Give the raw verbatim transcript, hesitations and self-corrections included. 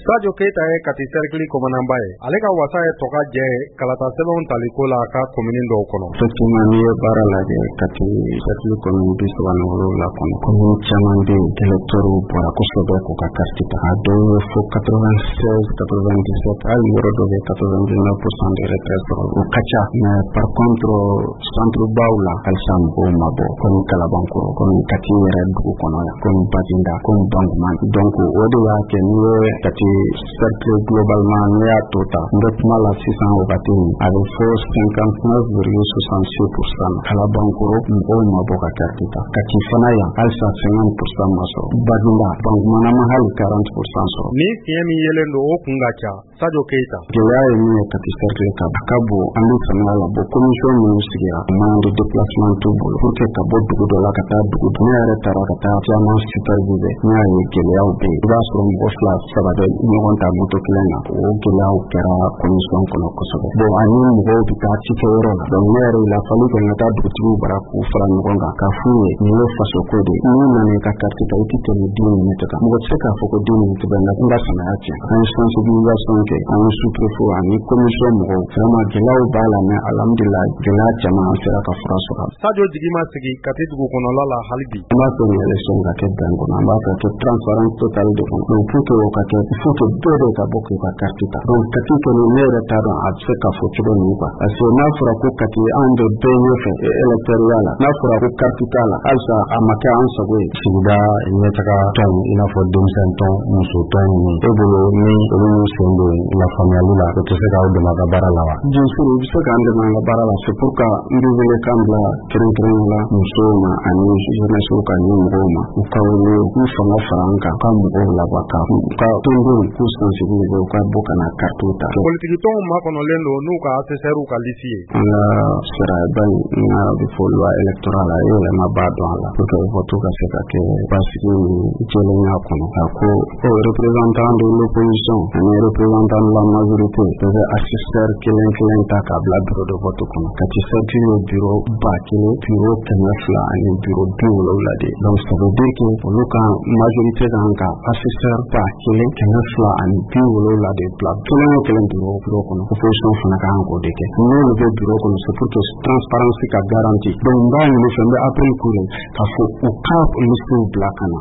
Sadio Keita ye Kati cercle commandant ye. Ale ka wasa ye tɔgɔ jɛ kalata sɛbɛnw taliko la ka commune dɔw kɔnɔ. Effectivement ni ye baara lajɛ Kati cercle commune bi saba ni wolonwula kɔnɔ. Commune caman bɛ yen électeurs bɔra kosɛbɛ k'u ka carte ta. A dɔw ye fo quatre-vingt-seize quatre-vingt-dix-sept hali yɔrɔ dɔ bɛ quatre-vingt-dix-neuf pour cent de retrait sɔrɔ. O ka ca mais par contre centre baw la halisa mɔgɔw ma bɔ comme Kalabankoro comme Kati yɛrɛ dugu kɔnɔ yan comme Baginda comme Bangoumane. Donc o de y'a kɛ ni ye Kati cercle globalement ne y'a to ta n bɛ kuma la sisan wagati min a bɛ fɔ cinquante-neuf virgule soixante-six pour cent Kalabankoro mɔgɔw ma bɔ ka carte ta. Kati fana yan halisa cinquante pour cent ma sɔrɔ. Baginda Bangoumane ma hali quarante pour cent sɔrɔ. Ni fiɲɛ min yelen don o kun ka ca Sadio Keita. Gɛlɛya ye min ye Kati cercle kan a ka bon an bɛ fanga la bon commission minnu sigira moyen de déplacement t'u bolo pour que ka bɔ dugu dɔ la ka taa dugu dɔ. Ne yɛrɛ taara ka taa caman superviser n y'a ye gɛlɛyaw bɛ yen. I b'a sɔrɔ mɔgɔ fila saba bɛ ɲɔgɔn ta moto kelen na o gɛlɛyaw kɛra commission kɔnɔ kosɛbɛ. Bon ani mɔgɔw bɛ taa cikɛ yɔrɔ la donc ne yɛrɛ il a fallu que n ka taa dugutigiw bara k'u fara ɲɔgɔn kan k'a f'u ye nin ye faso ko de ye n'u nana i ka carte ta i tɛ tɛmɛ dix minutes kan. Mɔgɔ tɛ se k'a fɔ ko dix minutes bɛ n ka sɛnɛya tiɲɛ. An ye sensibilisation kɛ an ye sous-préfet ani commission mɔgɔw vraiment gɛlɛyaw b'a la mais alhamdulilayi gɛlɛya caman an sera ka fura sɔrɔ. Sadio jigi ma sigi Kati dugu kɔnɔla la hali bi. An b'a fɛ ni élection ka kɛ bɛn kɔnɔ an b'a fɛ kɛ transparence totale de kɔnɔ donc pour que o ka kɛ il faut que bɛɛ de ka bɔ k'u ka carte ta. Donc Kati kɔni ne yɛrɛ t'a dɔn a bɛ se ka fɔ cogo min quoi parce que n'a fɔra ko Kati an de bɛɛ ɲɛfɛ électorat la n'a fɔra ko carte t'a la halisa a ma kɛ an sago ye. Sigida ɲɛtaga tɔn i n'a fɔ denmisɛn tɔn muso tɔn ninnu e bolo ni olu y'u sen don lafaamuyali la o tɛ se k'aw dɛmɛ a ka baara la wa. Bien sûr u bɛ se k'an dɛmɛ an ka baara la c'est pourquoi n bɛ wele kan bila kɛrɛnkɛrɛnnen la musow ma ani jeunesse ka ɲɛmɔgɔw ma u ka wele u k'u fanga fara an kan u ka mɔgɔw labɔ ka u ka tɔndenw k'u sensibiliser u ka bɔ ka na carte ta. Politique tɔnw makɔnɔlen don n'u ka assesseur ka liste ye. An ka siraba in n'a bɛ fɔ loi électorale la yɛlɛma b'a dɔn a la pour que vote ka se ka kɛ basigi ni jɛlenya kɔnɔ a ko o représentant de l'opposition ani représentant de la majorité bɛɛ bɛ assesseur kelen kelen ta k'a bila bureau de vote kɔnɔ. Kati cercle ye bureau ba kelen bureau kɛmɛ fila ani bureau bi wolonwula de donc ça veut dire que olu ka majorité kan ka assesseur ba kelen kɛmɛ fila ani bi wolonwula de bila kelen o kelen bureau bureau kɔnɔ opposition fana kan k'o de kɛ. N'olu bɛ bureau kɔnɔ c'est pour que transparence ka garanti donc n b'a ɲini fɛ n bɛ appel k'u ye k'a fɔ u ka listew bila ka na.